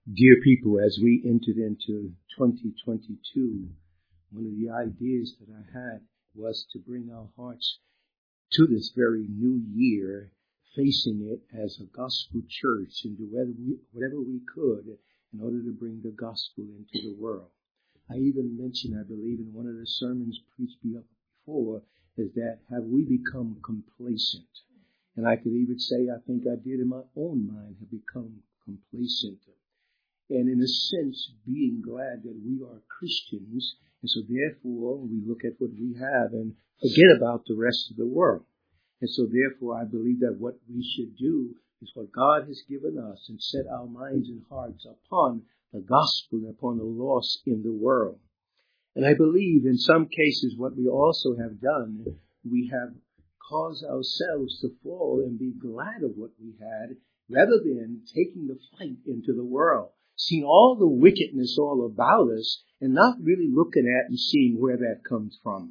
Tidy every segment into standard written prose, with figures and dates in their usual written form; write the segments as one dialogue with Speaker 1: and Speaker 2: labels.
Speaker 1: Dear people, as we entered into 2022, one of the ideas that I had was to bring our hearts to this very new year, facing it as a gospel church and do whatever we could in order to bring the gospel into the world. I even mentioned, I believe, in one of the sermons preached before, is that have we become complacent? And I could even say, I think I did in my own mind, have become complacent. And in a sense, being glad that we are Christians. And so therefore, we look at what we have and forget about the rest of the world. And so therefore, I believe that what we should do is what God has given us and set our minds and hearts upon the gospel and upon the lost in the world. And I believe in some cases what we also have done, we have caused ourselves to fall and be glad of what we had rather than taking the fight into the world. Seeing all the wickedness all about us and not really looking at and seeing where that comes from.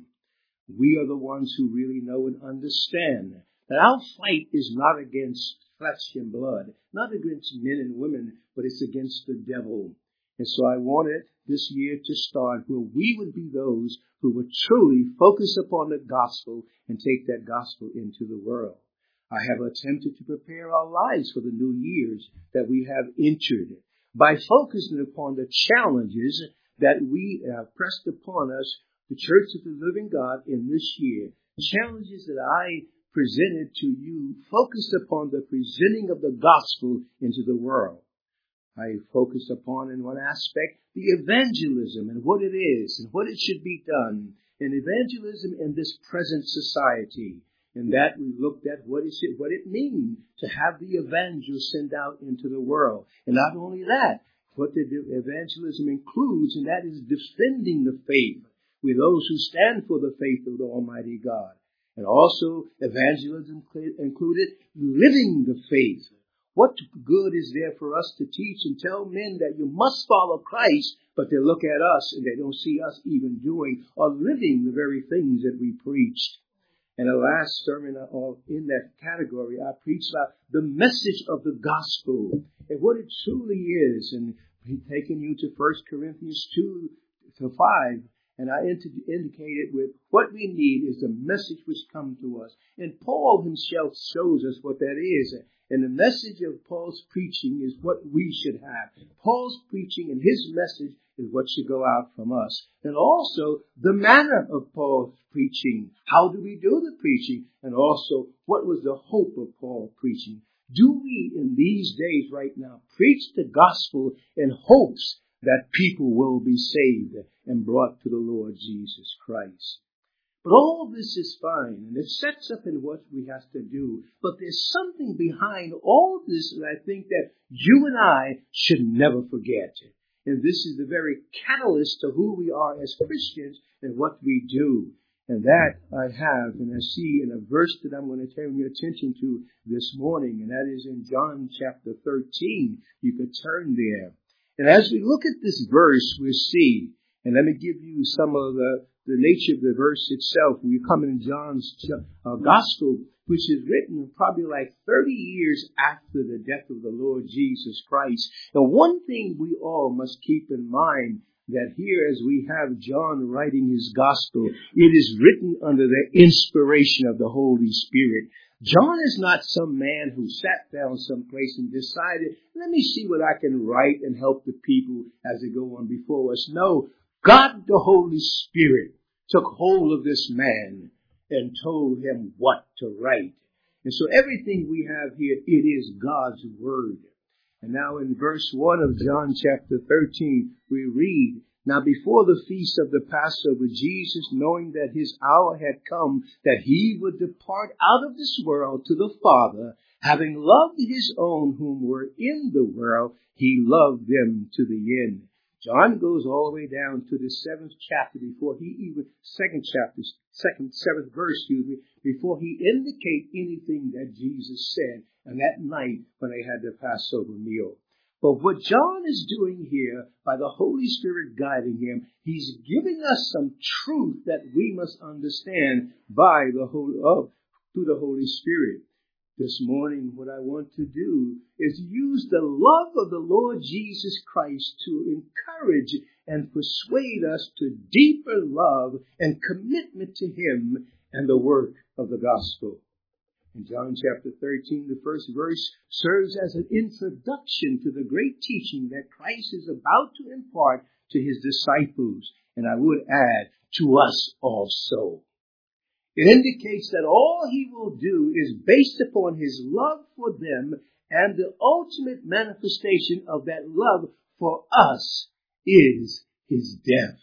Speaker 1: We are the ones who really know and understand that our fight is not against flesh and blood, not against men and women, but it's against the devil. And so I wanted this year to start where we would be those who would truly focus upon the gospel and take that gospel into the world. I have attempted to prepare our lives for the new years that we have entered by focusing upon the challenges that we have pressed upon us, the Church of the Living God, in this year. Challenges that I presented to you, focused upon the presenting of the gospel into the world. I focused upon, in one aspect, the evangelism and what it is and what it should be done. And evangelism in this present society. In that we looked at what it means to have the evangelist sent out into the world. And not only that, what the evangelism includes, and that is defending the faith with those who stand for the faith of the Almighty God. And also evangelism included living the faith. What good is there for us to teach and tell men that you must follow Christ, but they look at us and they don't see us even doing or living the very things that we preached. And the last sermon in that category, I preached about the message of the gospel and what it truly is. And taking you to 1 Corinthians 2-5, and I indicated with what we need is the message which comes to us. And Paul himself shows us what that is. And the message of Paul's preaching is what we should have. Paul's preaching and his message is what should go out from us. And also the manner of Paul's preaching. How do we do the preaching? And also what was the hope of Paul's preaching? Do we in these days right now preach the gospel in hopes that people will be saved and brought to the Lord Jesus Christ? But all this is fine, and it sets up in what we have to do. But there's something behind all this that I think that you and I should never forget. And this is the very catalyst to who we are as Christians and what we do. And that I have, and I see in a verse that I'm going to turn your attention to this morning, and that is in John chapter 13. You could turn there. And as we look at this verse, we'll see, and let me give you some of the nature of the verse itself. We come in John's gospel, which is written probably like 30 years after the death of the Lord Jesus Christ. And one thing we all must keep in mind, that here as we have John writing his gospel, it is written under the inspiration of the Holy Spirit. John is not some man who sat down someplace and decided, let me see what I can write and help the people as they go on before us. No, God the Holy Spirit took hold of this man and told him what to write. And so everything we have here, it is God's word. And now in verse 1 of John chapter 13, we read, now before the feast of the Passover, Jesus, knowing that his hour had come, that he would depart out of this world to the Father, having loved his own whom were in the world, he loved them to the end. John goes all the way down to the 7th chapter before he even, 7th verse, before he indicate anything that Jesus said on that night when they had the Passover meal. But what John is doing here, by the Holy Spirit guiding him, he's giving us some truth that we must understand by through the Holy Spirit. This morning, what I want to do is use the love of the Lord Jesus Christ to encourage and persuade us to deeper love and commitment to Him and the work of the gospel. In John chapter 13, the first verse serves as an introduction to the great teaching that Christ is about to impart to His disciples, and I would add, to us also. It indicates that all He will do is based upon His love for them, and the ultimate manifestation of that love for us is His death.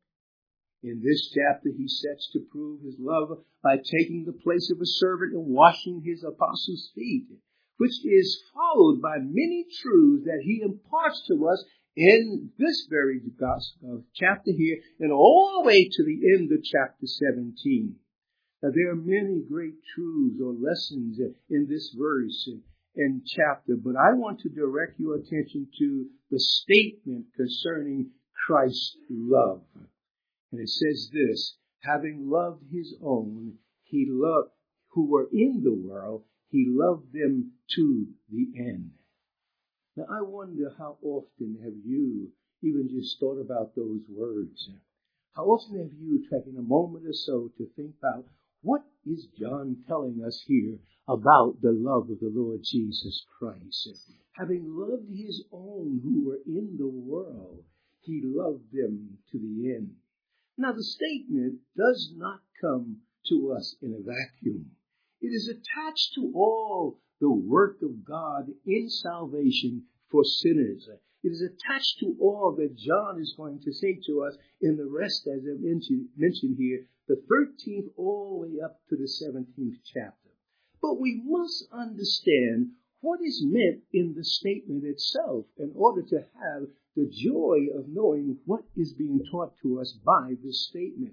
Speaker 1: In this chapter, He sets to prove His love by taking the place of a servant and washing His apostles' feet, which is followed by many truths that He imparts to us in this very gospel chapter here, and all the way to the end of chapter 17. Now, there are many great truths or lessons in this verse and chapter, but I want to direct your attention to the statement concerning Christ's love. And it says this, having loved His own, He loved who were in the world, He loved them to the end. Now, I wonder how often have you even just thought about those words? How often have you taken a moment or so to think about what is John telling us here about the love of the Lord Jesus Christ? Having loved His own who were in the world, He loved them to the end. Now, the statement does not come to us in a vacuum. It is attached to all the work of God in salvation for sinners. It is attached to all that John is going to say to us in the rest, as I mentioned here, the 13th all the way up to the 17th chapter. But we must understand what is meant in the statement itself in order to have the joy of knowing what is being taught to us by this statement.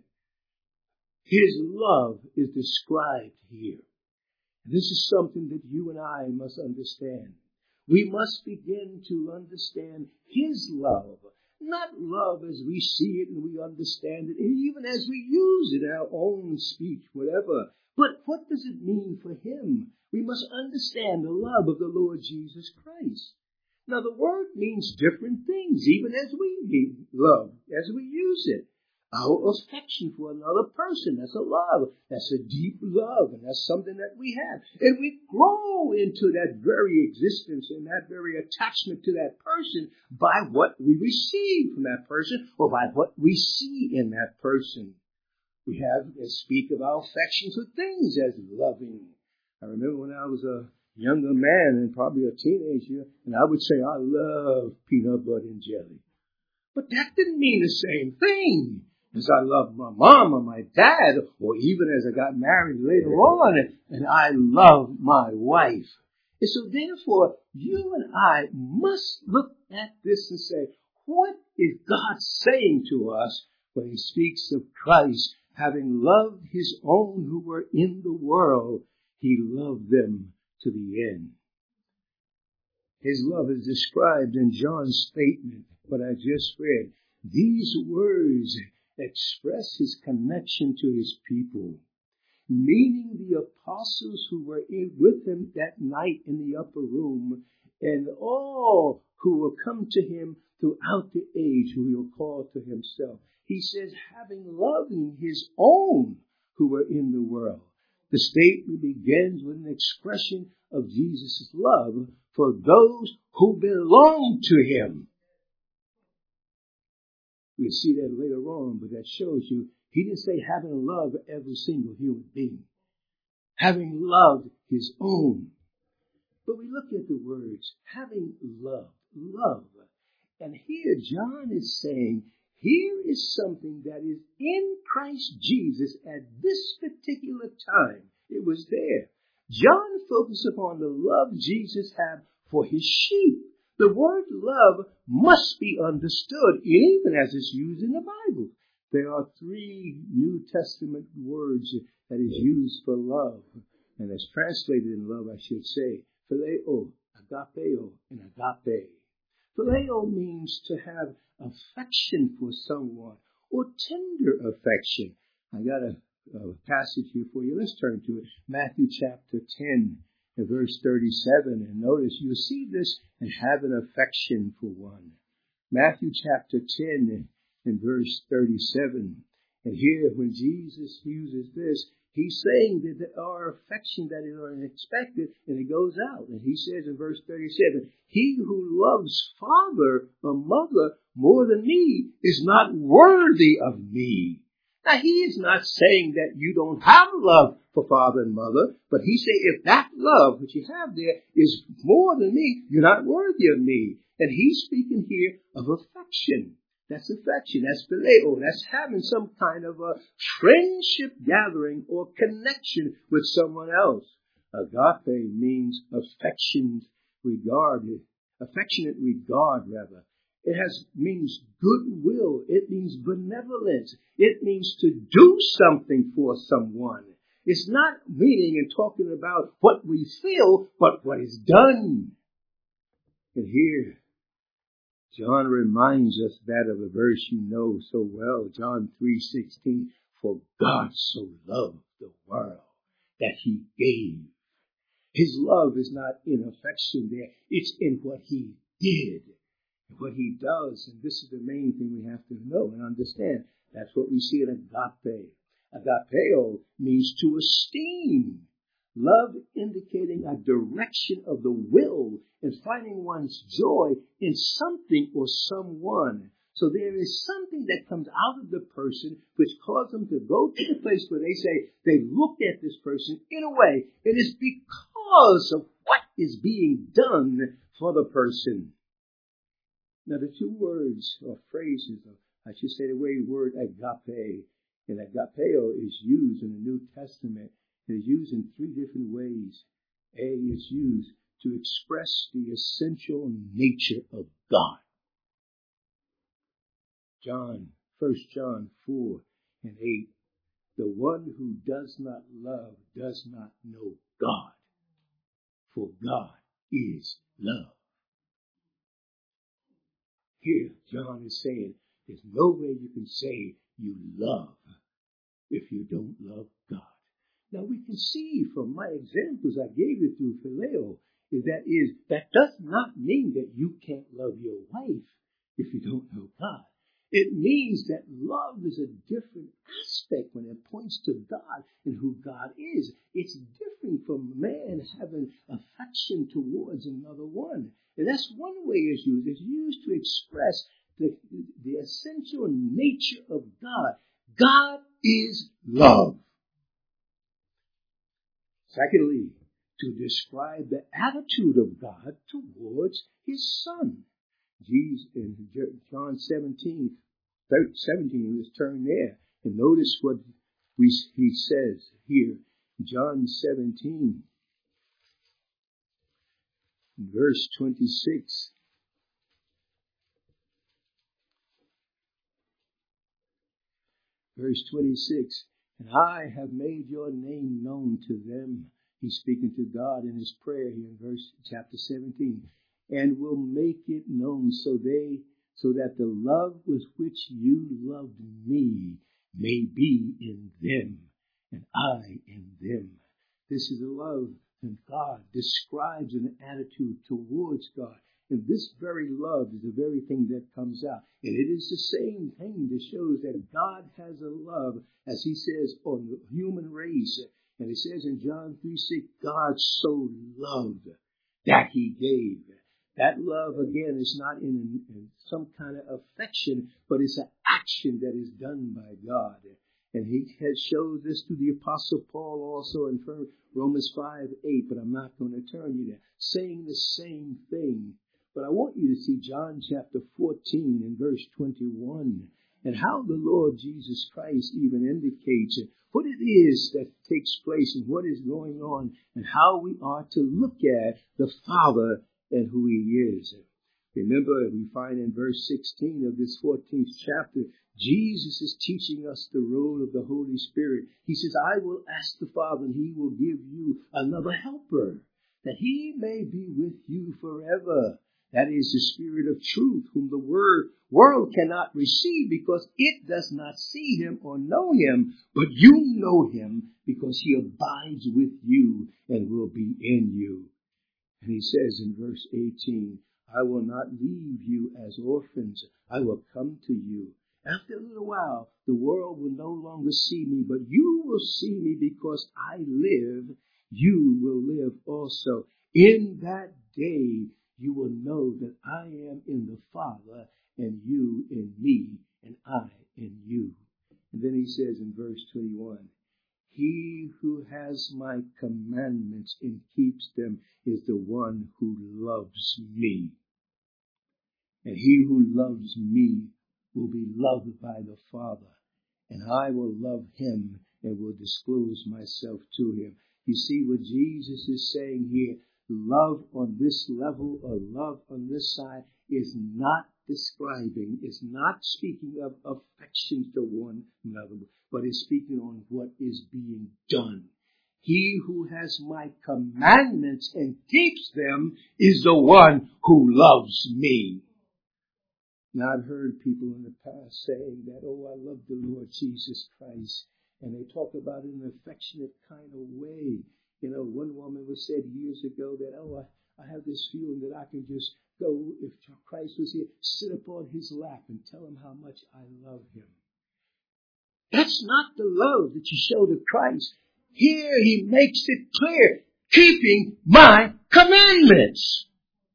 Speaker 1: His love is described here. This is something that you and I must understand. We must begin to understand His love, not love as we see it and we understand it, and even as we use it in our own speech, whatever. But what does it mean for Him? We must understand the love of the Lord Jesus Christ. Now, the word means different things, even as we mean love, as we use it. Our affection for another person, that's a love. That's a deep love, and that's something that we have. And we grow into that very existence and that very attachment to that person by what we receive from that person or by what we see in that person. We have to speak of our affection for things as loving. I remember when I was a younger man and probably a teenager, and I would say, I love peanut butter and jelly. But that didn't mean the same thing as I love my mom or my dad, or even as I got married later on, and I love my wife. And so therefore, you and I must look at this and say, what is God saying to us when He speaks of Christ having loved His own who were in the world? He loved them to the end. His love is described in John's statement, what I just read. These words express His connection to His people, meaning the apostles who were with Him that night in the upper room, and all who will come to Him throughout the age, who He will call to Himself. He says, having loved His own who were in the world. The statement begins with an expression of Jesus' love for those who belong to Him. We'll see that later on, but that shows you He didn't say having loved every single human being. Having loved His own. But we look at the words, having loved, love. And here John is saying, here is something that is in Christ Jesus at this particular time. It was there. John focused upon the love Jesus had for His sheep. The word love must be understood, even as it's used in the Bible. There are 3 New Testament words that is used for love, and it's translated in love, I should say. Phileo, agapeo, and agape. Phileo means to have affection for someone, or tender affection. I got a passage here for you. Let's turn to it. Matthew chapter 10 in verse 37. And notice, you see this and have an affection for one. Matthew chapter 10 and verse 37. And here, when Jesus uses this, he's saying that there are affection that are unexpected, and it goes out. And he says in verse 37, he who loves father or mother more than me is not worthy of me. Now, he is not saying that you don't have love for father and mother, but he says if that love which you have there is more than me, you're not worthy of me. And he's speaking here of affection. That's affection. That's phileo. That's having some kind of a friendship gathering or connection with someone else. Agape means affectionate regard. It means goodwill. It means benevolence. It means to do something for someone. It's not meaning and talking about what we feel, but what is done. And here, John reminds us that of a verse you know so well, John 3:16. For God so loved the world that he gave. His love is not in affection there. It's in what he did, what he does. And this is the main thing we have to know and understand. That's what we see in agape. Agapeo means to esteem. Love indicating a direction of the will and finding one's joy in something or someone. So there is something that comes out of the person which causes them to go to the place where they say they looked at this person in a way. It is because of what is being done for the person. Now the two words or phrases, or I should say the word agape and agapeo is used in the New Testament. It is used in three different ways. A is used to express the essential nature of God. 1 John 4 and 8. The one who does not love does not know God, for God is love. Here, John is saying, there's no way you can say you love if you don't love God. Now we can see from my examples I gave you through phileo, that does not mean that you can't love your wife if you don't know God. It means that love is a different aspect when it points to God and who God is. It's different from man having affection towards another one. And that's one way it's used. It's used to express the essential nature of God. God is love. Secondly, to describe the attitude of God towards his Son. Jesus in John 17, let's turn there and notice what he says here. John 17, verse 26. Verse 26, and I have made your name known to them. He's speaking to God in his prayer here in chapter 17. And will make it known so that the love with which you loved me may be in them, and I in them. This is a love that God describes an attitude towards God. And this very love is the very thing that comes out. And it is the same thing that shows that God has a love, as he says, on the human race. And it says in John 3:6, God so loved that he gave. That love, again, is not in some kind of affection, but it's an action that is done by God. And he has showed this to the Apostle Paul also in Romans 5:8, but I'm not going to turn you there, saying the same thing. But I want you to see John chapter 14 and verse 21, and how the Lord Jesus Christ even indicates what it is that takes place and what is going on, and how we are to look at the Father and who he is. Remember, we find in verse 16 of this 14th chapter, Jesus is teaching us the role of the Holy Spirit. He says, I will ask the Father, and he will give you another helper, that he may be with you forever. That is the Spirit of truth, whom the world cannot receive because it does not see him or know him. But you know him because he abides with you and will be in you. And he says in verse 18, I will not leave you as orphans. I will come to you. After a little while, the world will no longer see me, but you will see me because I live. You will live also. In that day, you will know that I am in the Father, and you in me, and I in you. And then he says in verse 21, he who has my commandments and keeps them is the one who loves me. And he who loves me will be loved by the Father, and I will love him and will disclose myself to him. You see what Jesus is saying here? Love on this level or love on this side is not describing, is not speaking of affection to one another, but is speaking on what is being done. He who has my commandments and keeps them is the one who loves me. Now, I've heard people in the past saying that, oh, I love the Lord Jesus Christ. And they talk about it in an affectionate kind of way. You know, one woman was said years ago that, oh, I have this feeling that I can just go, if Christ was here, sit upon his lap and tell him how much I love him. That's not the love that you show to Christ. Here he makes it clear, keeping my commandments.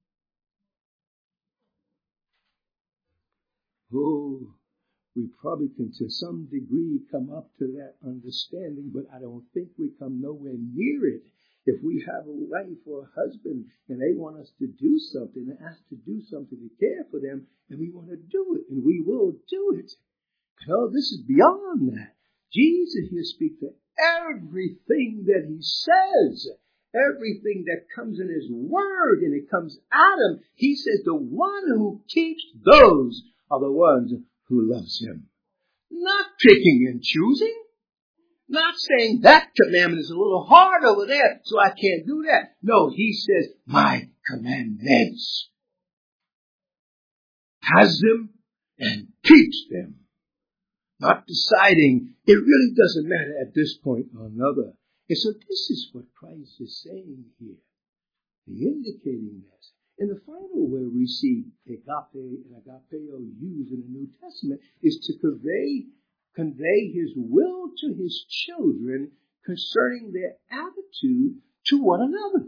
Speaker 1: Oh, we probably can to some degree come up to that understanding, but I don't think we come nowhere near it. If we have a wife or a husband and they want us to do something and ask to do something to care for them, and we want to do it, and we will do it. No, this is beyond that. Jesus here speaks to everything that he says, everything that comes in his word, and it comes at him. He says the one who keeps those are the ones who loves him. Not picking and choosing. Not saying that commandment is a little hard over there, so I can't do that. No, he says, my commandments. Has them and keeps them. Not deciding, it really doesn't matter at this point or another. And so this is what Christ is saying here. He's indicating this. And the final word we see agape and agapeo used in the New Testament is to convey his will to his children concerning their attitude to one another.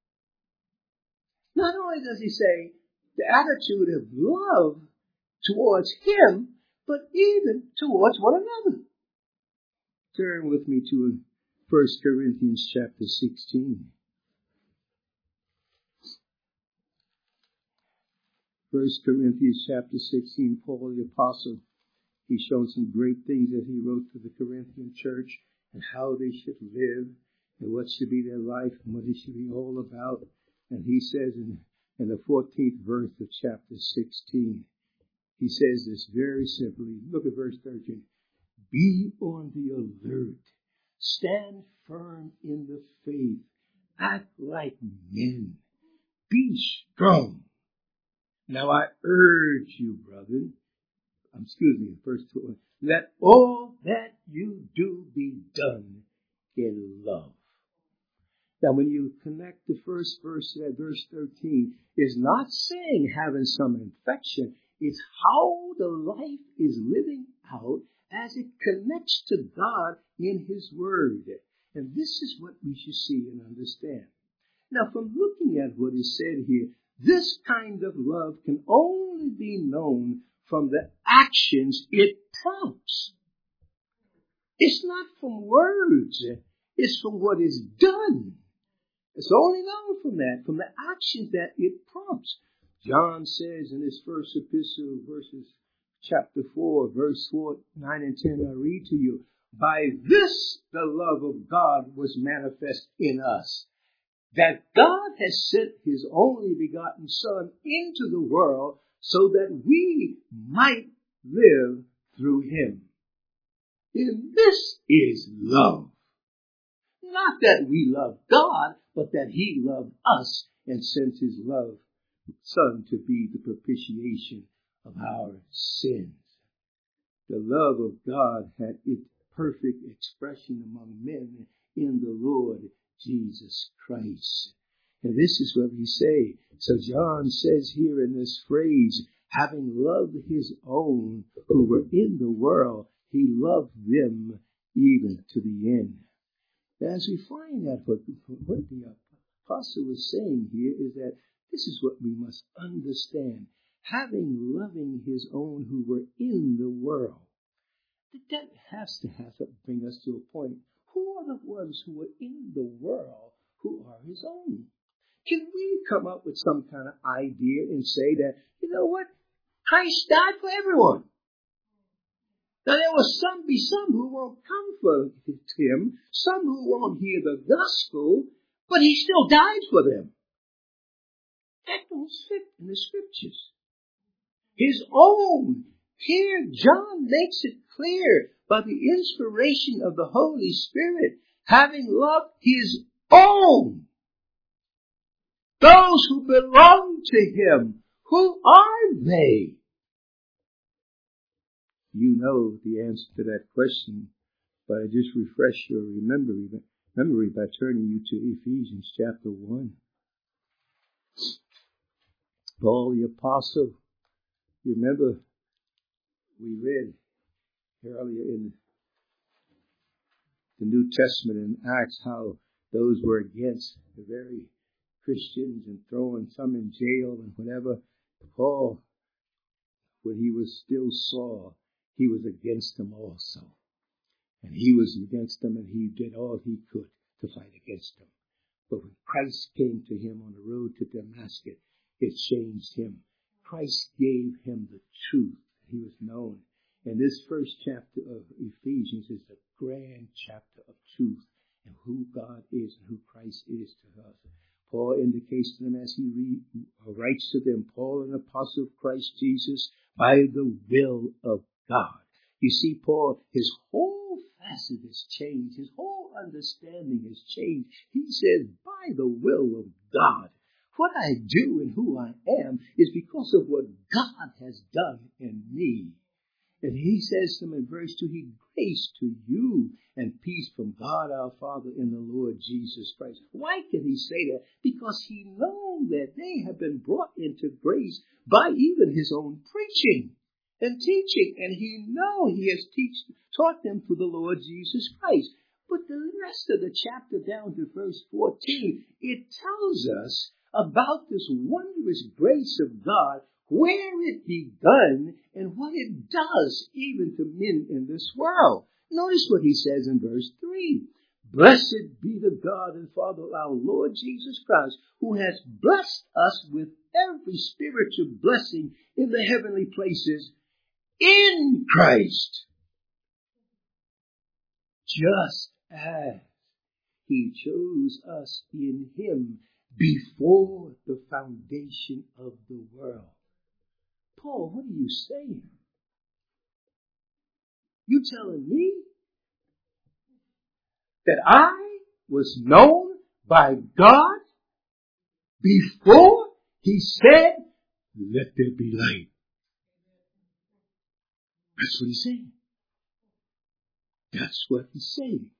Speaker 1: Not only does he say the attitude of love towards him, but even towards one another. Turn with me to 1 Corinthians chapter 16. 1 Corinthians chapter 16, Paul the Apostle, he's shown some great things that he wrote to the Corinthian church and how they should live and what should be their life and what it should be all about. And he says in the 14th verse of chapter 16, he says this very simply. Look at verse 13. Be on the alert. Stand firm in the faith. Act like men. Be strong. Now I urge you, brethren, verse 2, let all that you do be done in love. Now when you connect the first verse to that verse 13, it's not saying having some infection, it's how the life is living out as it connects to God in his word. And this is what we should see and understand. Now from looking at what is said here, this kind of love can only be known from the actions it prompts. It's not from words. It's from what is done. It's only known from the actions that it prompts. John says in his first epistle, chapter 4, verse 4, 9 and 10, I read to you, by this the love of God was manifest in us, that God has sent his only begotten Son into the world so that we might live through him. And this is love. Not that we love God, but that he loved us and sent his love Son to be the propitiation of our sins. The love of God had its perfect expression among men in the Lord Jesus Christ. And this is what we say. So John says here in this phrase, having loved his own who were in the world, he loved them even to the end. As we find that what the apostle was saying here is that this is what we must understand. Having loving his own who were in the world, that has to bring us to a point. Who are the ones who are in the world who are his own? Can we come up with some kind of idea and say that, you know what? Christ died for everyone. Now there will be some who won't come for him, some who won't hear the gospel, but he still died for them. That don't fit in the scriptures. His own. Here John makes it clear by the inspiration of the Holy Spirit, having loved his own. Those who belong to him. Who are they? You know the answer to that question, but I just refresh your memory by turning you to Ephesians chapter 1. Paul the apostle, you remember we read earlier in the New Testament in Acts how those were against the very Christians and throwing some in jail and whatever. Paul, when he was still Saul, he was against them also. And he was against them and he did all he could to fight against them. But when Christ came to him on the road to Damascus, it changed him. Christ gave him the truth. He was known. And this first chapter of Ephesians is a grand chapter of truth and who God is and who Christ is to us. Paul indicates to them as he writes to them, Paul, an apostle of Christ Jesus, by the will of God. You see, Paul, his whole facet has changed. His whole understanding has changed. He says, by the will of God. What I do and who I am is because of what God has done in me. And he says to them in verse 2, he grace to you and peace from God our Father and the Lord Jesus Christ. Why can he say that? Because he knows that they have been brought into grace by even his own preaching and teaching. And he knows he has taught them through the Lord Jesus Christ. But the rest of the chapter down to verse 14, it tells us about this wondrous grace of God, where it begun and what it does even to men in this world. Notice what he says in verse 3. Blessed be the God and Father of our Lord Jesus Christ, who has blessed us with every spiritual blessing in the heavenly places in Christ, just as he chose us in him before the foundation of the world. Paul, what are you saying? You telling me that I was known by God before he said, let there be light? That's what he's saying. That's what he's saying.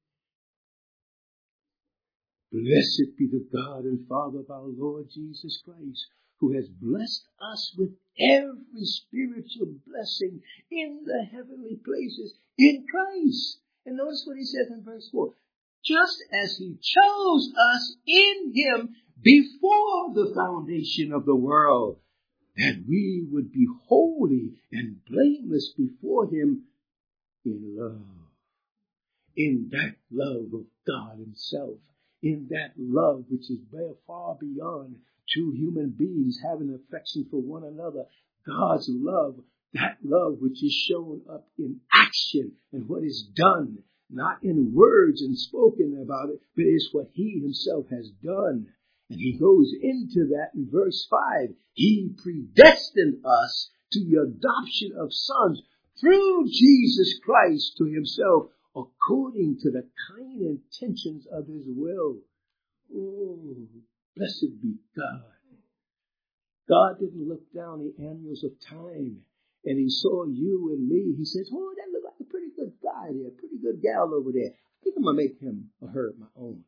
Speaker 1: Blessed be the God and Father of our Lord Jesus Christ, who has blessed us with every spiritual blessing in the heavenly places in Christ. And notice what he says in verse 4. Just as he chose us in him before the foundation of the world, that we would be holy and blameless before him in love. In that love of God himself. In that love which is far beyond two human beings having affection for one another. God's love, that love which is shown up in action and what is done, not in words and spoken about it, but it's what he himself has done. And he goes into that in verse 5. He predestined us to the adoption of sons through Jesus Christ to himself, according to the kind intentions of his will. Oh, blessed be God. God didn't look down the annals of time and he saw you and me. He says, oh, that looks like a pretty good guy there, pretty good gal over there. I think I'm going to make him or her my own.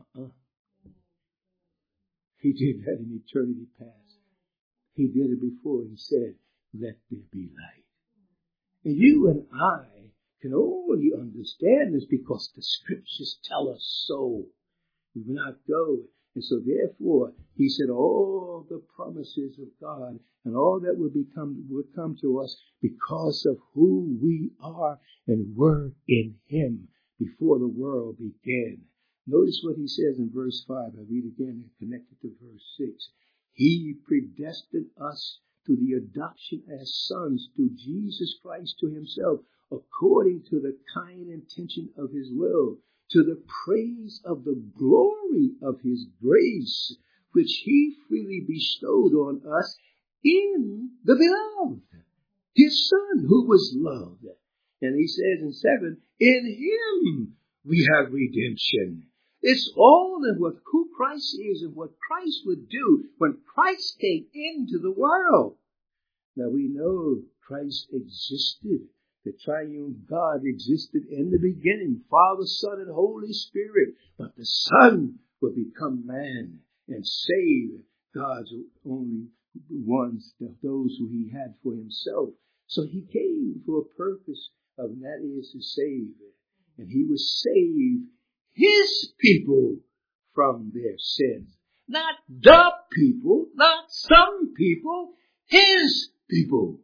Speaker 1: He did that in eternity past. He did it before. He said, let there be light. And you and I can only understand this because the scriptures tell us so. We will not go. And so therefore, he said all the promises of God and all that will come to us because of who we are and were in him before the world began. Notice what he says in verse 5. I read again and connect it to verse 6. He predestined us to the adoption as sons through Jesus Christ to himself, according to the kind intention of his will, to the praise of the glory of his grace, which he freely bestowed on us in the beloved, his son who was loved. And he says in 7, in him we have redemption. It's all in what who Christ is and what Christ would do when Christ came into the world. Now we know Christ existed. The triune God existed in the beginning, Father, Son, and Holy Spirit. But the Son will become man and save God's only ones, those who he had for himself. So he came for a purpose, and that is to save. And he will save his people from their sins. Not the people, not some people, his people.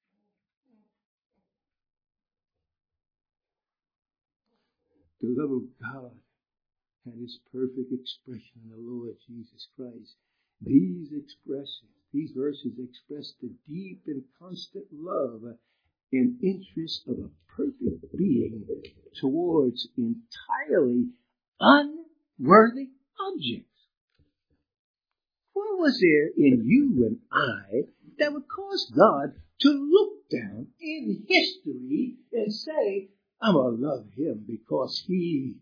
Speaker 1: The love of God had its perfect expression in the Lord Jesus Christ. These verses express the deep and constant love and interest of a perfect being towards entirely unworthy objects. What was there in you and I that would cause God to look down in history and say, I'm going to love him because he...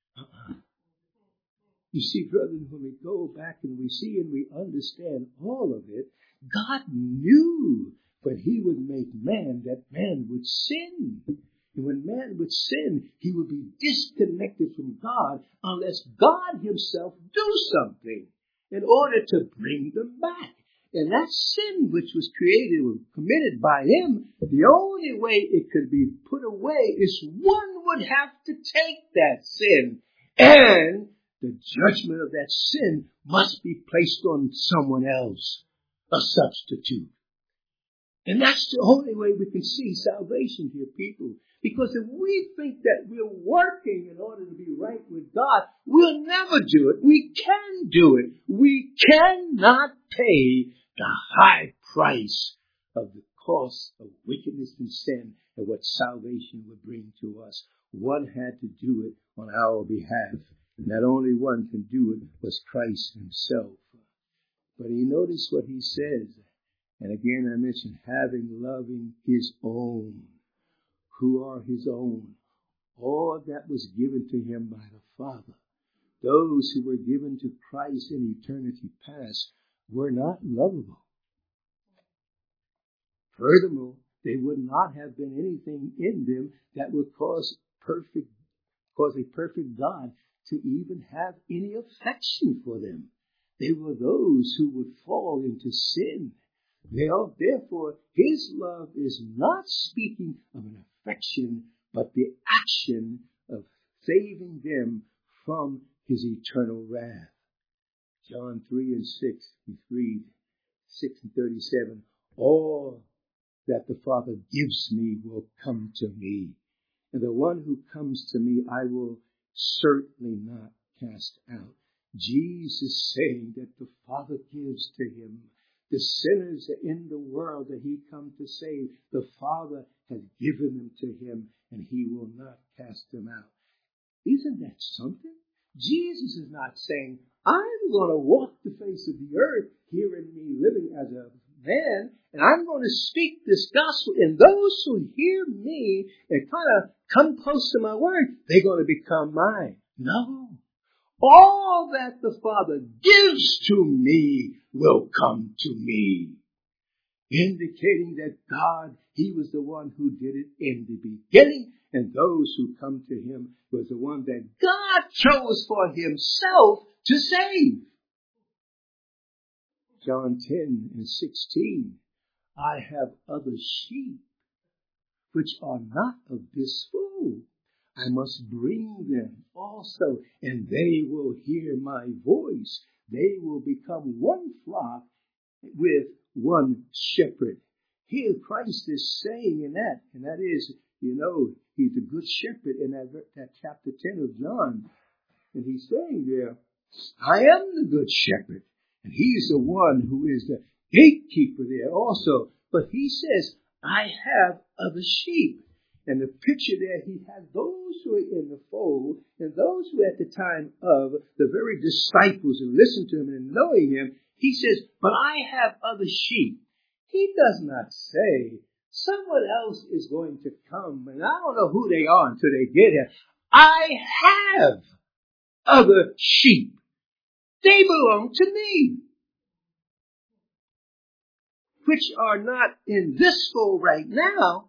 Speaker 1: You see, brethren, when we go back and we see and we understand all of it, God knew when he would make man that man would sin. And when man would sin, he would be disconnected from God unless God himself do something in order to bring them back. And that sin which was created was committed by him. The only way it could be put away is one would have to take that sin, and the judgment of that sin must be placed on someone else, a substitute. And that's the only way we can see salvation here, people. Because if we think that we're working in order to be right with God, we'll never do it. We can do it. We cannot pay the high price of the cost of wickedness and sin and what salvation would bring to us. One had to do it on our behalf. Not only one can do it was Christ himself. But he noticed what he says. And again, I mentioned loving his own. Who are his own? All that was given to him by the Father. Those who were given to Christ in eternity past were not lovable. Furthermore, they would not have been anything in them that would cause a perfect God to even have any affection for them. They were those who would fall into sin. Therefore, his love is not speaking of an affection, but the action of saving them from his eternal wrath. John 3 and 6, we read 6 and 37, all that the Father gives me will come to me, and the one who comes to me I will certainly not cast out. Jesus saying that the Father gives to him. The sinners in the world that he come to save, the Father has given them to him, and he will not cast them out. Isn't that something? Jesus is not saying, I'm going to walk the face of the earth here in me living as a man, and I'm going to speak this gospel, and those who hear me and kind of come close to my word, they're going to become mine. No. All that the Father gives to me will come to me. Indicating that God, He was the one who did it in the beginning, and those who come to Him was the one that God chose for Himself to save. John 10:16, I have other sheep which are not of this fold. I must bring them also, and they will hear my voice. They will become one flock with one shepherd. Here Christ is saying in that, and that is, He's the good shepherd in that chapter 10 of John. And He's saying there, I am the good shepherd. And He's the one who is the gatekeeper there also. But He says, I have other sheep. And the picture there, He has those who are in the fold and those who at the time of the very disciples and listen to Him and knowing Him, He says, but I have other sheep. He does not say someone else is going to come and I don't know who they are until they get here. I have other sheep. They belong to me, which are not in this fold right now,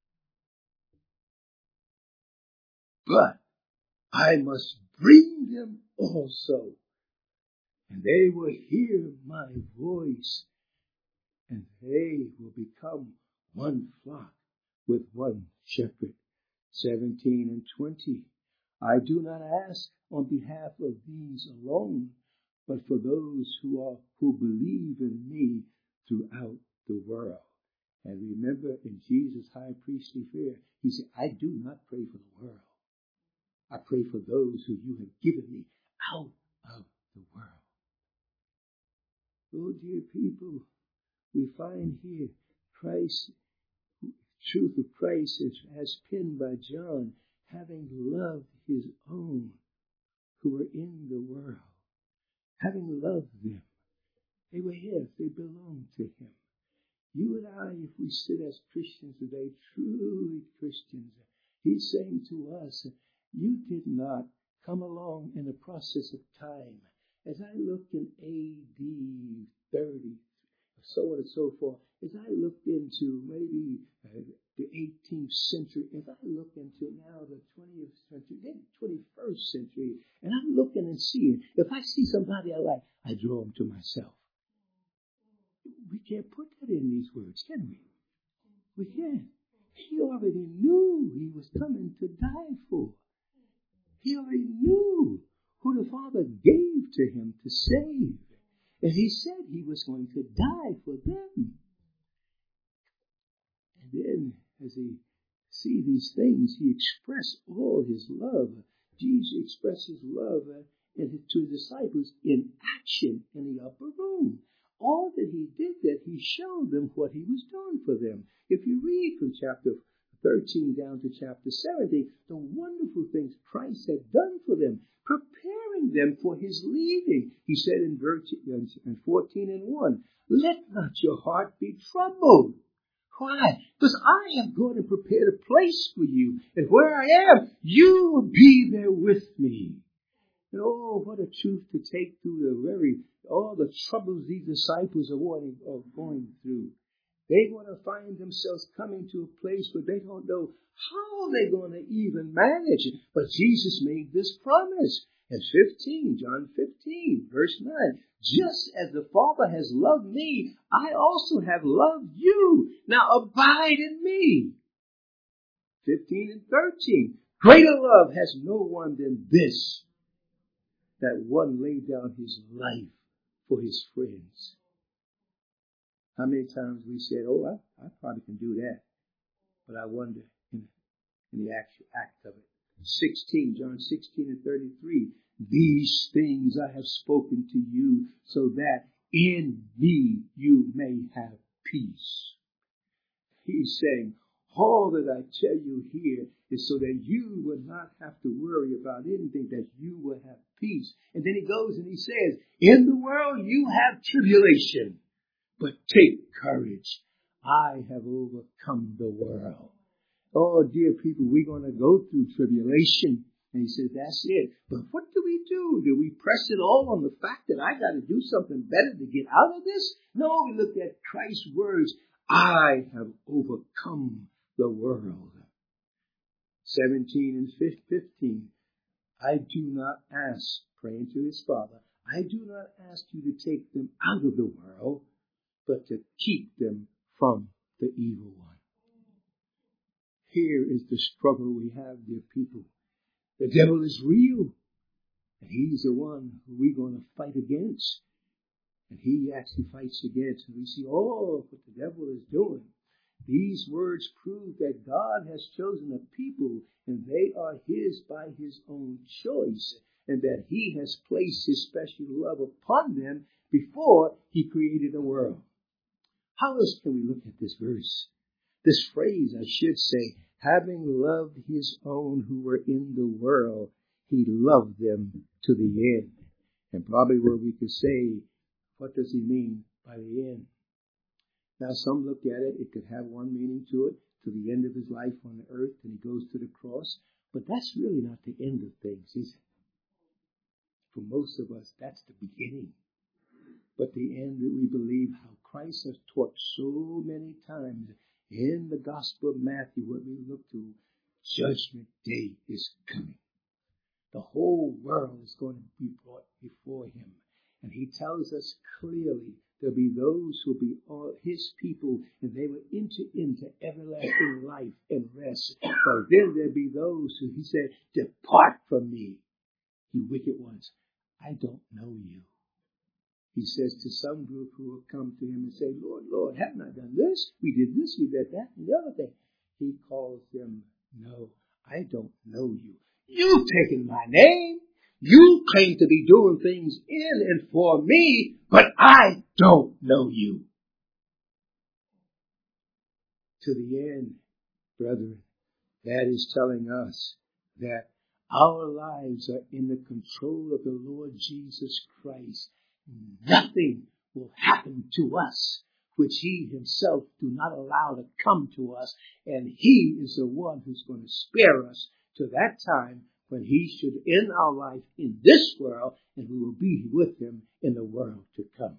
Speaker 1: but I must bring them also, and they will hear my voice, and they will become one flock with one shepherd. 17 and 20. I do not ask on behalf of these alone, but for those who believe in me throughout the world. And remember, in Jesus' high priestly prayer, He said, I do not pray for the world. I pray for those who you have given me out of the world. Oh, dear people, we find here Christ, truth of Christ as penned by John, having loved His own who were in the world, having loved them. They were His, they belonged to Him. You and I, if we sit as Christians today, truly Christians, He's saying to us, you did not come along in the process of time. As I look in AD 30, so on and so forth, as I looked into maybe the 18th century, as I look into now the 20th century, then 21st century, and I'm looking and seeing, if I see somebody I like, I draw them to myself. We can't put that in these words, can we? We can't. He already knew He was coming to die for. He already knew who the Father gave to Him to save. And He said He was going to die for them. And then, as He see these things, He expressed all His love. Jesus expressed His love to His disciples in action in the upper room. All that He did, that He showed them what He was doing for them. If you read from chapter 13 down to chapter 17, the wonderful things Christ had done for them, preparing them for His leaving. He said in 14 and 1, let not your heart be troubled. Why? Because I am going to prepare a place for you, and where I am, you will be there with me. And oh, what a truth to take through all the troubles these disciples are going through. They're going to find themselves coming to a place where they don't know how they're going to even manage it. But Jesus made this promise. In John 15, verse 9, just as the Father has loved me, I also have loved you. Now abide in me. 15 and 13, greater love has no one than this, that one laid down his life for his friends. How many times we said, oh, I probably can do that. But I wonder in the actual act of it. John 16 and 33. These things I have spoken to you so that in me you may have peace. He's saying, all that I tell you here is so that you will not have to worry about anything, that you will have peace. And then He goes and He says, in the world you have tribulation. But take courage. I have overcome the world. Oh, dear people, we're going to go through tribulation. And he said, that's it. But what do we do? Do we press it all on the fact that I got to do something better to get out of this? No, we look at Christ's words. I have overcome the world. 17 and 15. I do not ask, praying to his Father, I do not ask you to take them out of the world, but to keep them from the evil one. Here is the struggle we have, dear people. The devil is real, and he's the one who we're going to fight against. And he actually fights against, and we see all what the devil is doing. These words prove that God has chosen a people, and they are his by his own choice, and that he has placed his special love upon them before he created the world. How else can we look at this verse? This phrase, I should say, having loved his own who were in the world, he loved them to the end. And probably where we could say, what does he mean by the end? Now, some look at it, it could have one meaning to it, to the end of his life on the earth, and he goes to the cross. But that's really not the end of things, is it? For most of us, that's the beginning. But the end, we believe how Christ has taught so many times in the Gospel of Matthew, what we look to, Judgment Day is coming. The whole world is going to be brought before him. And he tells us clearly there'll be those who will be all his people, and they will enter into everlasting life and rest. But then there'll be those who, he said, depart from me, you wicked ones. I don't know you. He says to some group who will come to him and say, Lord, Lord, haven't I done this? We did this, we did that, and the other thing. He calls them, no, I don't know you. You've taken my name. You claim to be doing things in and for me, but I don't know you. To the end, brethren, that is telling us that our lives are in the control of the Lord Jesus Christ. Nothing will happen to us which he himself do not allow to come to us, and he is the one who's going to spare us to that time when he should end our life in this world, and we will be with him in the world to come.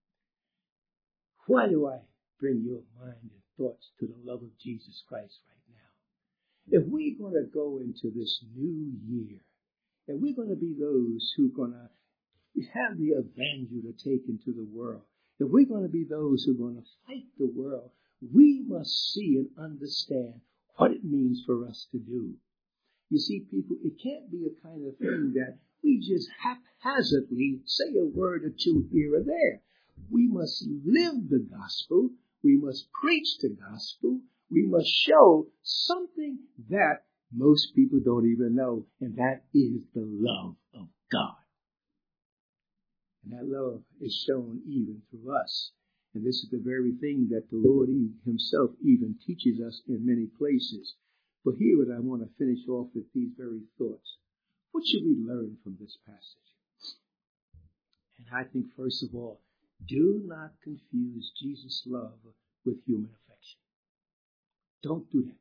Speaker 1: Why do I bring your mind and thoughts to the love of Jesus Christ right now? If we're going to go into this new year, and we're going to be those who are going to have the avenger to take into the world, if we're going to be those who are going to fight the world, we must see and understand what it means for us to do. You see, people, it can't be a kind of thing that we just haphazardly say a word or two here or there. We must live the gospel. We must preach the gospel. We must show something that most people don't even know, and that is the love of God. And that love is shown even through us. And this is the very thing that the Lord himself even teaches us in many places. But here I want to finish off with these very thoughts. What should we learn from this passage? And I think, first of all, do not confuse Jesus' love with human affection. Don't do that,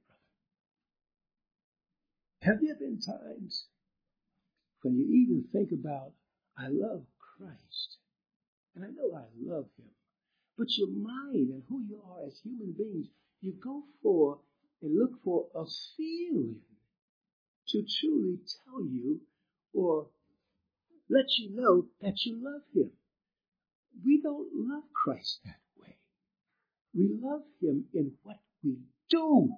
Speaker 1: brother. Have there been times when you even think about, I love Christ, and I know I love him, but your mind and who you are as human beings, you go for and look for a feeling to truly tell you or let you know that you love him. We don't love Christ that way. We love him in what we do.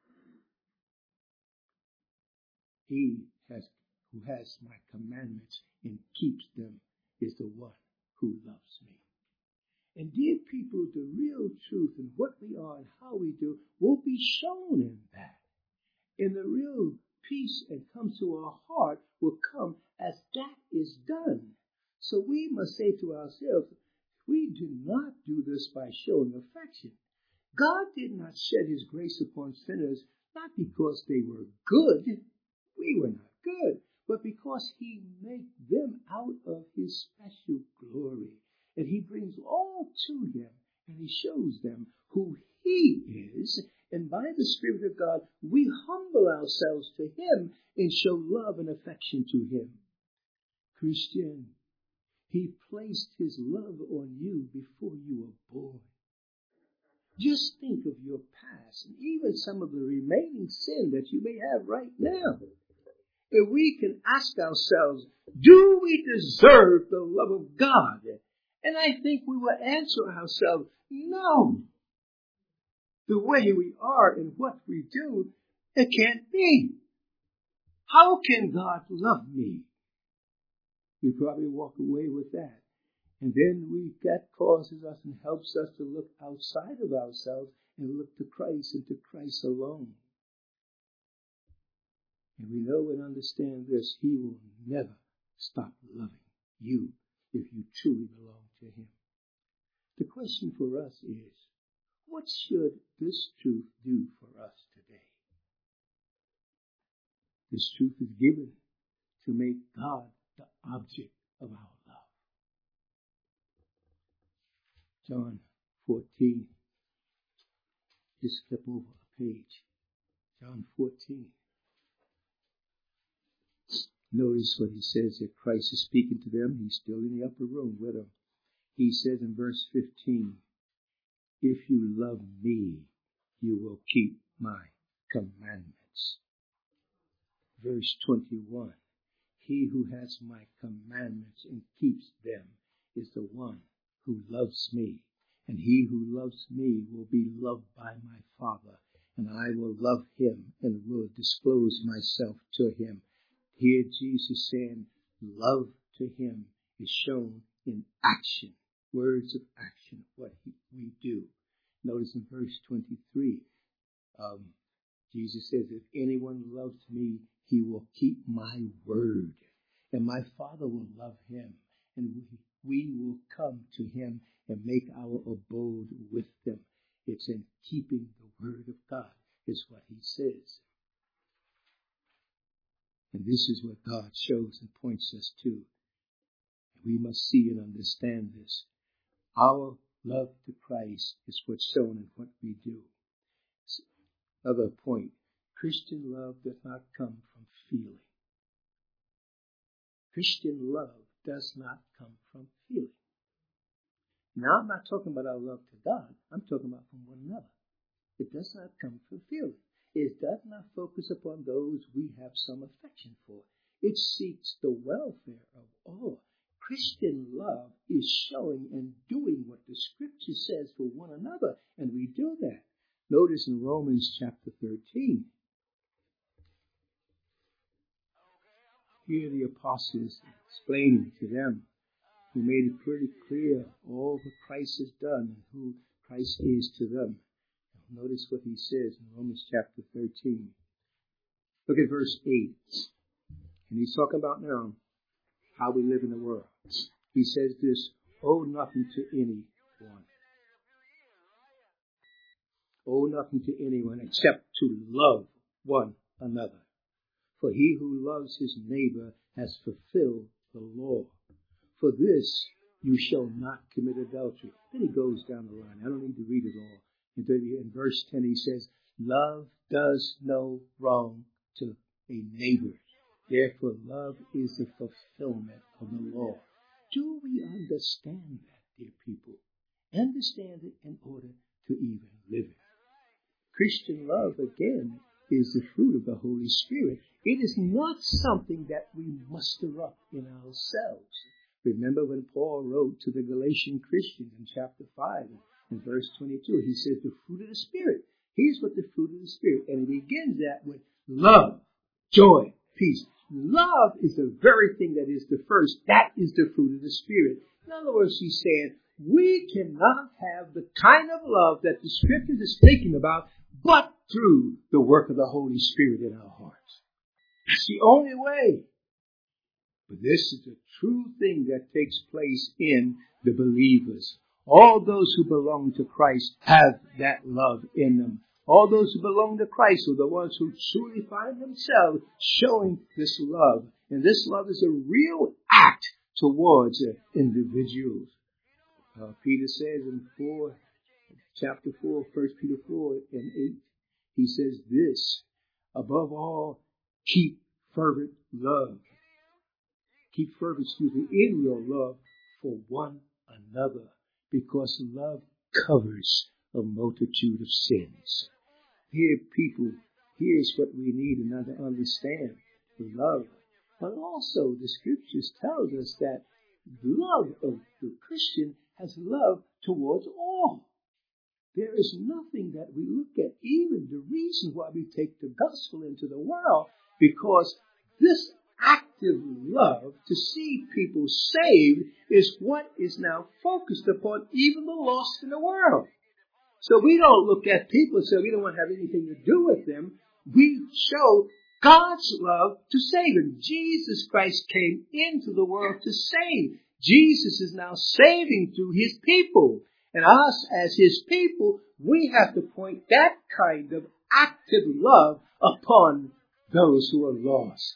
Speaker 1: He who has my commandments and keeps them is the one who loves me. And dear people, the real truth in what we are and how we do will be shown in that. And the real peace and comes to our heart will come as that is done. So we must say to ourselves, we do not do this by showing affection. God did not shed his grace upon sinners, not because they were good. We were not good, but because he made them out of his special glory. And he brings all to him, and he shows them who he is And by the Spirit of God, we humble ourselves to Him and show love and affection to Him. Christian, He placed His love on you before you were born. Just think of your past and even some of the remaining sin that you may have right now. If we can ask ourselves, do we deserve the love of God? And I think we will answer ourselves, no. The way we are and what we do, it can't be. How can God love me? We probably walk away with that. And then that causes us and helps us to look outside of ourselves and look to Christ and to Christ alone. And we know and understand this, He will never stop loving you if you truly belong to Him. The question for us is, what should this truth do for us today? This truth is given to make God the object of our love. John 14. Just flip over a page. John 14. Notice what he says that Christ is speaking to them. He's still in the upper room with them. He says in verse 15, if you love me, you will keep my commandments. Verse 21, he who has my commandments and keeps them is the one who loves me. And he who loves me will be loved by my Father. And I will love him and will disclose myself to him. Here Jesus saying love to him is shown in action, words of action, what we do. Notice in verse 23, Jesus says, if anyone loves me, he will keep my word, and my Father will love him, and we will come to him and make our abode with them. It's in keeping the word of God, is what he says. And this is what God shows and points us to. And we must see and understand this. Our love to Christ is what's shown in what we do. Another point, Christian love does not come from feeling. Christian love does not come from feeling. Now, I'm not talking about our love to God. I'm talking about from one another. It does not come from feeling. It does not focus upon those we have some affection for. It seeks the welfare of all. Christian love is showing and doing what the Scripture says for one another, and we do that. Notice in Romans chapter 13. Here the apostles explaining to them, who made it pretty clear all that Christ has done and who Christ is to them. Notice what he says in Romans chapter 13. Look at verse 8. And he's talking about now how we live in the world. He says this, owe nothing to anyone. Owe nothing to anyone except to love one another. For he who loves his neighbor has fulfilled the law. For this you shall not commit adultery. Then he goes down the line. I don't need to read it all. In verse 10 he says, love does no wrong to a neighbor. Therefore love is the fulfillment of the law. Do we understand that, dear people? Understand it in order to even live it. Christian love, again, is the fruit of the Holy Spirit. It is not something that we muster up in ourselves. Remember when Paul wrote to the Galatian Christians in chapter 5 and verse 22, he says the fruit of the Spirit. Here's what the fruit of the Spirit, and he begins that with love, joy, peace. Love is the very thing that is the first. That is the fruit of the Spirit. In other words, he's saying we cannot have the kind of love that the Scripture is speaking about but through the work of the Holy Spirit in our hearts. That's the only way. But this is the true thing that takes place in the believers. All those who belong to Christ have that love in them. All those who belong to Christ are the ones who truly find themselves showing this love. And this love is a real act towards individuals. Peter says in chapter 4, 1 Peter 4 and He says this, above all, keep fervent love. Keep fervent, in your love for one another, because love covers a multitude of sins. Here, people, here's what we need to understand. Love. But also, the scriptures tells us that love of the Christian has love towards all. There is nothing that we look at, even the reason why we take the gospel into the world, because this active love to see people saved is what is now focused upon even the lost in the world. So we don't look at people and say we don't want to have anything to do with them. We show God's love to save them. Jesus Christ came into the world to save. Jesus is now saving through his people. And us as his people, we have to point that kind of active love upon those who are lost.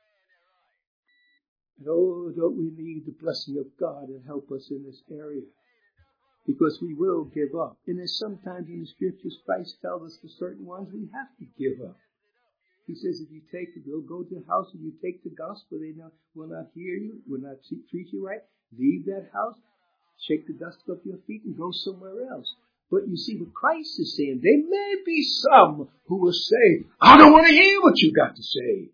Speaker 1: And oh, don't we need the blessing of God to help us in this area? Because we will give up. And there's sometimes in the scriptures, Christ tells us for certain ones we have to give up. He says if you go to the house and you take the gospel, they will not hear you, will not treat you right. Leave that house, shake the dust off your feet and go somewhere else. But you see what Christ is saying. There may be some who will say, I don't want to hear what you got to say.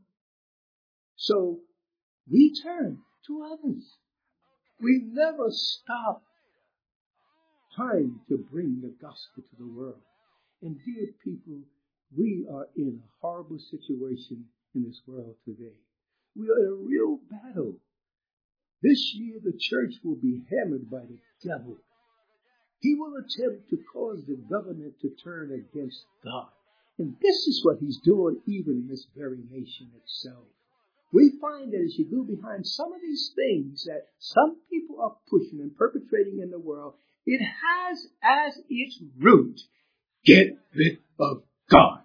Speaker 1: So we turn to others. We never stop trying to bring the gospel to the world. And dear people, we are in a horrible situation in this world today. We are in a real battle. This year the church will be hammered by the devil. He will attempt to cause the government to turn against God. And this is what he's doing even in this very nation itself. We find that as you go behind some of these things that some people are pushing and perpetrating in the world, it has as its root, get rid of God.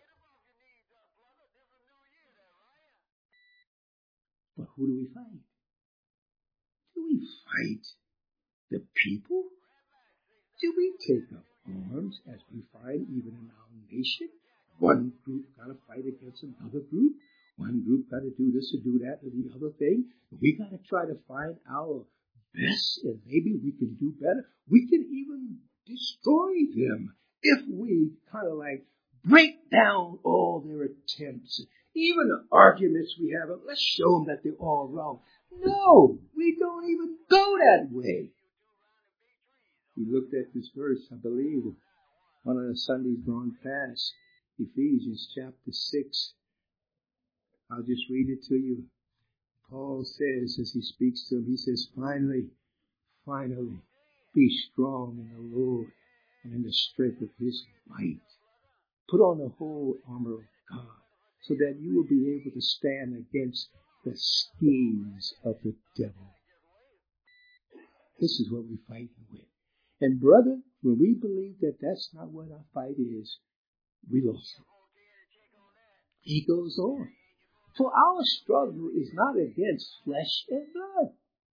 Speaker 1: But who do we fight? Do we fight the people? Do we take up arms as we find even in our nation? One group got to fight against another group. One group got to do this or do that or the other thing. We got to try to find our best, and maybe we can do better. We can even destroy them if we kind of like break down all their attempts. Even the arguments we have, let's show them that they're all wrong. No, we don't even go that way. We looked at this verse, I believe, one of the Sundays gone past, Ephesians chapter 6. I'll just read it to you. Paul says, as he speaks to him, he says, finally, be strong in the Lord and in the strength of his might. Put on the whole armor of God so that you will be able to stand against the schemes of the devil. This is what we're fighting with. And brother, when we believe that that's not what our fight is, we lost it. He goes on. For our struggle is not against flesh and blood.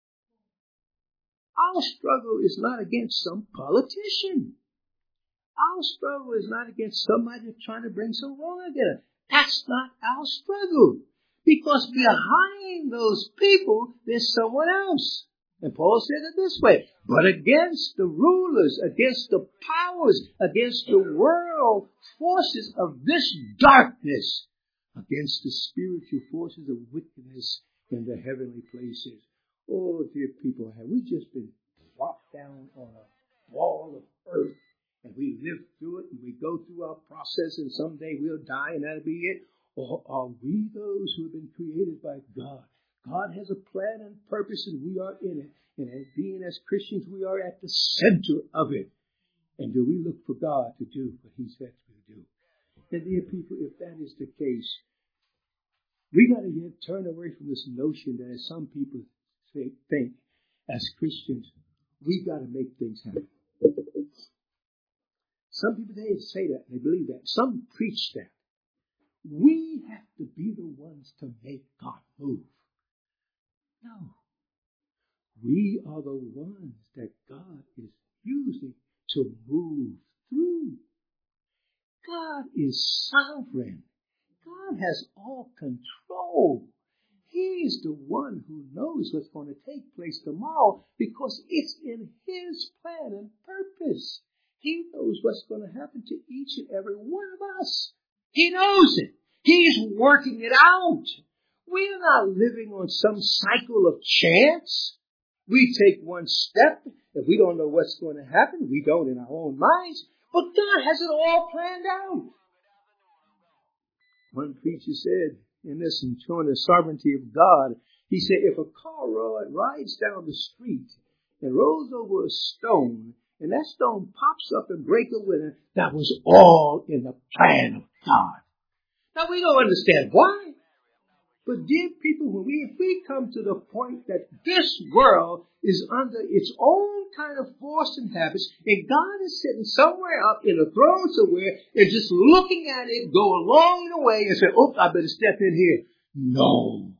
Speaker 1: Our struggle is not against some politician. Our struggle is not against somebody that's trying to bring some wrong against us. That's not our struggle. Because behind those people, there's someone else. And Paul said it this way, but against the rulers, against the powers, against the world forces of this darkness, against the spiritual forces of wickedness in the heavenly places. Oh, dear people, have we just been dropped down on a ball of earth and we live through it and we go through our process and someday we'll die and that'll be it? Or are we those who have been created by God? God has a plan and purpose and we are in it. And as Christians, we are at the center of it. And do we look for God to do what he said to do? And dear people, if that is the case, we got to turn away from this notion that as some people think, as Christians, we got to make things happen. Some people, they say that, they believe that. Some preach that. We have to be the ones to make God move. No. We are the ones that God is using to move through. God is sovereign. God has all control. He is the one who knows what's going to take place tomorrow because it's in His plan and purpose. He knows what's going to happen to each and every one of us. He knows it. He's working it out. We are not living on some cycle of chance. We take one step. If we don't know what's going to happen, we don't in our own minds. But God has it all planned out. One preacher said in this and showing the sovereignty of God, he said, if a car rides down the street and rolls over a stone, and that stone pops up and breaks a window, that was all in the plan of God. Now, we don't understand why. But dear people, if we come to the point that this world is under its own kind of force and habits, and God is sitting somewhere up in a throne somewhere and just looking at it go along the way and say, oh, I better step in here. No,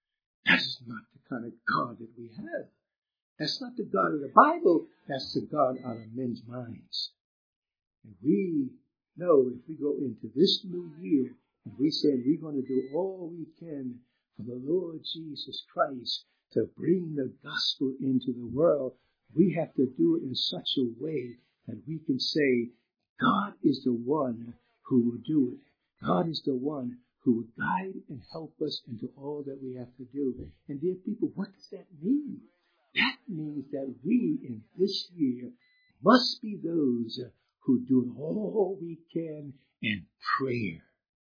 Speaker 1: that's not the kind of God that we have. That's not the God of the Bible. That's the God out of men's minds. And we know if we go into this new year, and we said we're going to do all we can for the Lord Jesus Christ to bring the gospel into the world, we have to do it in such a way that we can say, God is the one who will do it. God is the one who will guide and help us into all that we have to do. And dear people, what does that mean? That means that we in this year must be those who do all we can in prayer.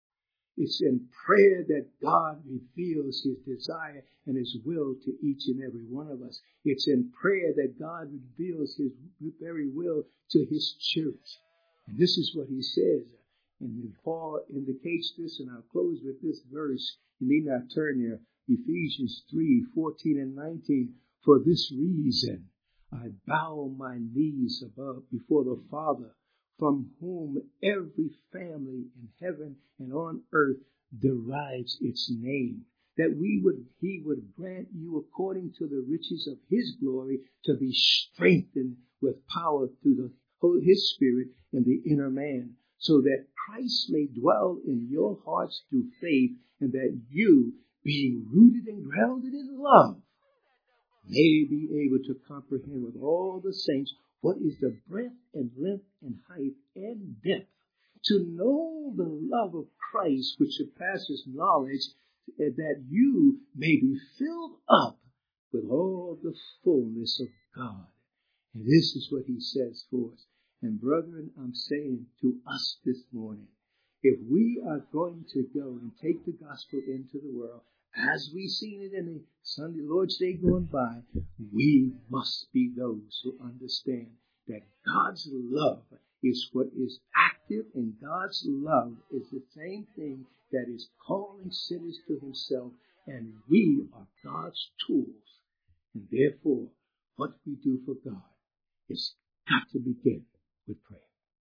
Speaker 1: It's in prayer that God reveals His desire and His will to each and every one of us. It's in prayer that God reveals His very will to His church. And this is what He says. And Paul indicates this, and I'll close with this verse. You need not turn there. Ephesians 3:14 and 19. For this reason, I bow my knees before the Father, from whom every family in heaven and on earth derives its name, that He would grant you according to the riches of His glory to be strengthened with power through His Spirit in the inner man, so that Christ may dwell in your hearts through faith, and that you, being rooted and grounded in love, may be able to comprehend with all the saints what is the breadth and length and height and depth, to know the love of Christ which surpasses knowledge, that you may be filled up with all the fullness of God. And this is what He says for us. And brethren, I'm saying to us this morning, if we are going to go and take the gospel into the world, as we've seen it in the Sunday Lord's Day going by, we must be those who understand that God's love is what is active, and God's love is the same thing that is calling sinners to Himself, and we are God's tools. And therefore, what we do for God is got to begin with prayer.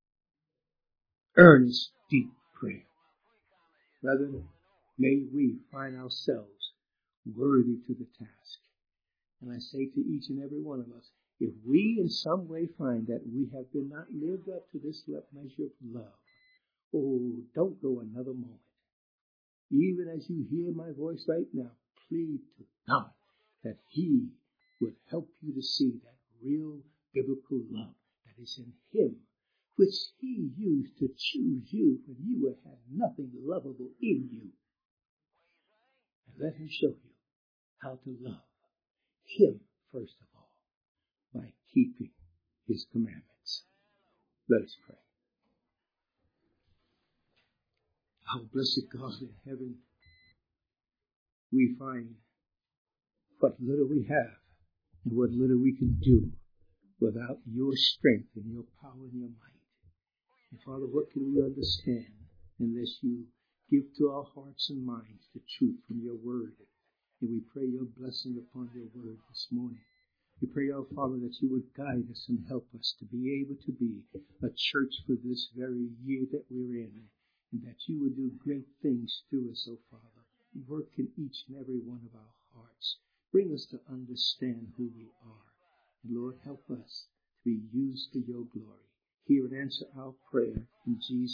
Speaker 1: Earnest, deep prayer. Brethren, may we find ourselves worthy to the task. And I say to each and every one of us, if we in some way find that we have been not lived up to this measure of love, oh, don't go another moment. Even as you hear my voice right now, plead to God that He would help you to see that real biblical love that is in Him, which He used to choose you when you would have nothing lovable in you. And let Him show you how to love Him first of all by keeping His commandments. Let us pray. Our blessed God in heaven, we find what little we have and what little we can do without your strength and your power and your might. And Father, what can we understand unless you give to our hearts and minds the truth from your word? And we pray your blessing upon your word this morning. We pray, our Father, that you would guide us and help us to be able to be a church for this very year that we're in, and that you would do great things through us, O Father. Work in each and every one of our hearts. Bring us to understand who we are. And Lord, help us to be used for your glory. Hear and answer our prayer in Jesus'